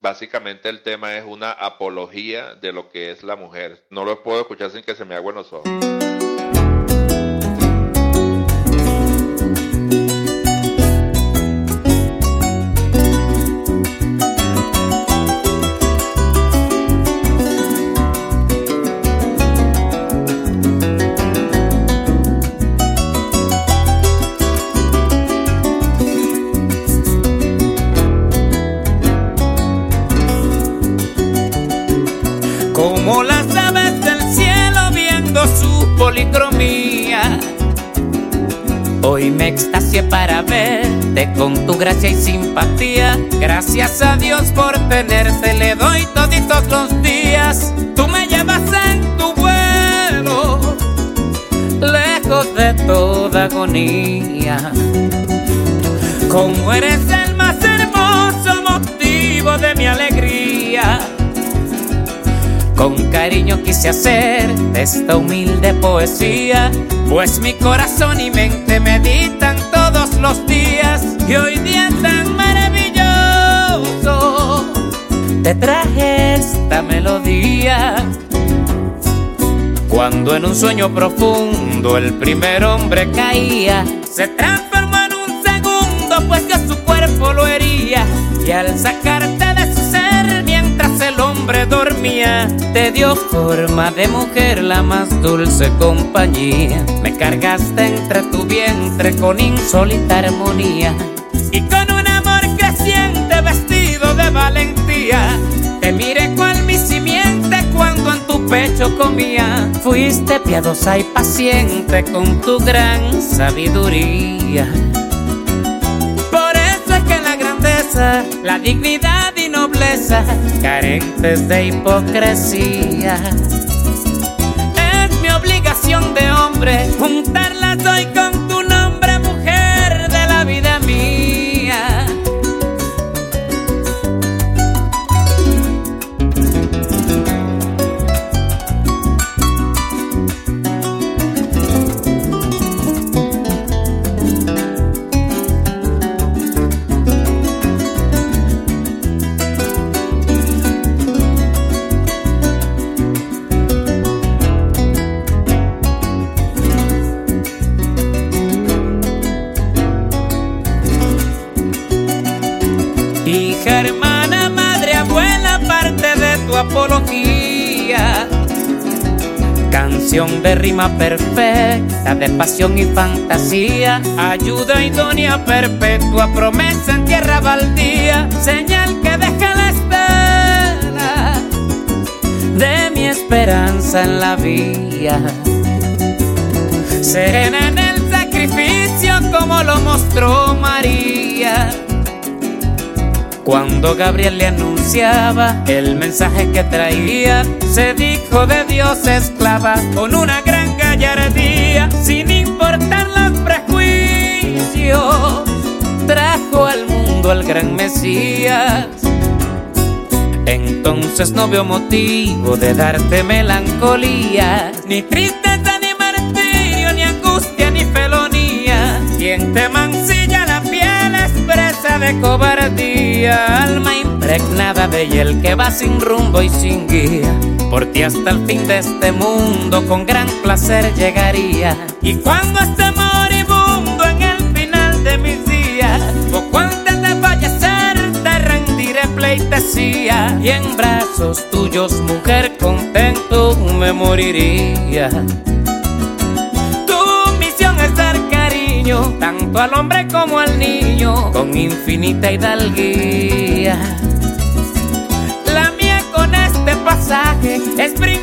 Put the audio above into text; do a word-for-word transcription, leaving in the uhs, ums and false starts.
básicamente el tema es una apología de lo que es la mujer. No lo puedo escuchar sin que se me agüen los ojos. Como las aves del cielo viendo su policromía, hoy me extasié para verte con tu gracia y simpatía. Gracias a Dios por tenerte, le doy toditos los días. Tú me llevas en tu vuelo, lejos de toda agonía. Como eres el más hermoso motivo de mi alegría, con cariño quise hacer esta humilde poesía, pues mi corazón y mente meditan todos los días. Y hoy día tan maravilloso te traje esta melodía. Cuando en un sueño profundo el primer hombre caía, se transformó en un segundo, pues que su cuerpo lo hería. Y al sacarte de su ser mientras el hombre dormía, te dio forma de mujer, la más dulce compañía. Me cargaste entre tu vientre con insólita armonía, y con un amor creciente vestido de valentía, te miré cual mi simiente cuando en tu pecho comía. Fuiste piadosa y paciente con tu gran sabiduría. La dignidad y nobleza, carentes de hipocresía, es mi obligación de hombre juntarlas hoy con tu nombre, mujer de la vida mía. Hija, hermana, madre, abuela, parte de tu apología, canción de rima perfecta, de pasión y fantasía, ayuda idónea perpetua, promesa en tierra baldía, señal que deja la estela de mi esperanza en la vía, serena en el sacrificio como lo mostró María, cuando Gabriel le anunciaba el mensaje que traía. Se dijo de Dios esclava con una gran gallardía, sin importar los prejuicios, trajo al mundo al gran Mesías. Entonces no veo motivo de darte melancolía, ni tristeza, ni martirio, ni angustia, ni felonía. Quien te mancilla la piel es presa de cobardía, alma impregnada de hiel que va sin rumbo y sin guía. Por ti hasta el fin de este mundo con gran placer llegaría. Y cuando esté moribundo en el final de mis días, poco antes de fallecer te rendiré pleitesía, y en brazos tuyos, mujer, contento me moriría. Tu misión es dar cariño tanto al hombre como al niño, con infinita hidalguía. La mía con este pasaje es brindar